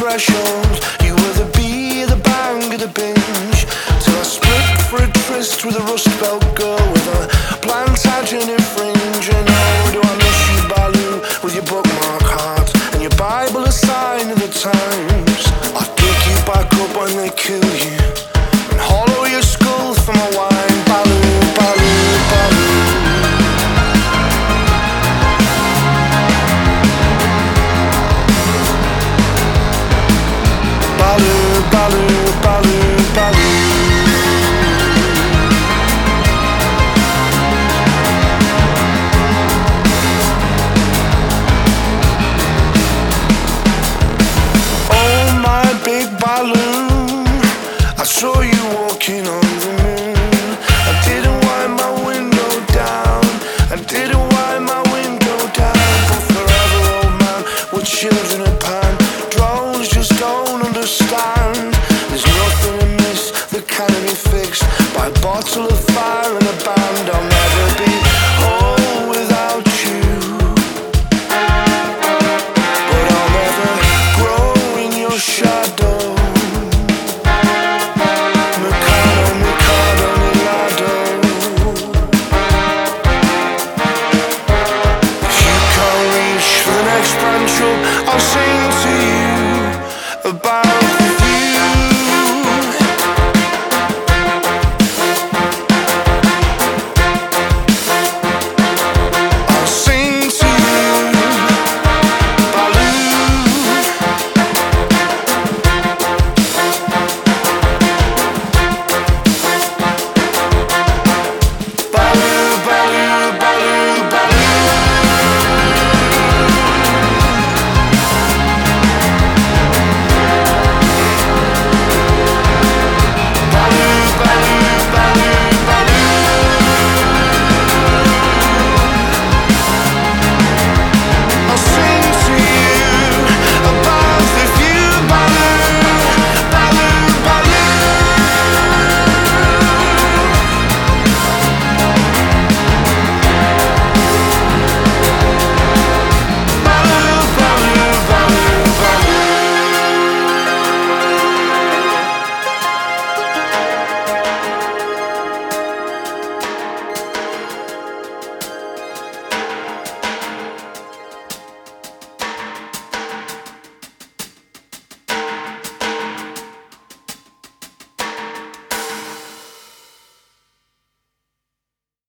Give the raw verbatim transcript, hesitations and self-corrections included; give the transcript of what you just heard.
threshold. You were the bee, the bang, the binge, till I split for a tryst with a Rust Belt girl with a Plantagenet fringe. And oh, do I miss you, Baloo, with your bookmark heart and your Bible a sign of the times. I'd pick you back up when they kill you and hollow your skull for my wine. Baloo, Baloo, Baloo. Baloo, Baloo, Baloo, Baloo. Oh, my big balloon, I saw you walking on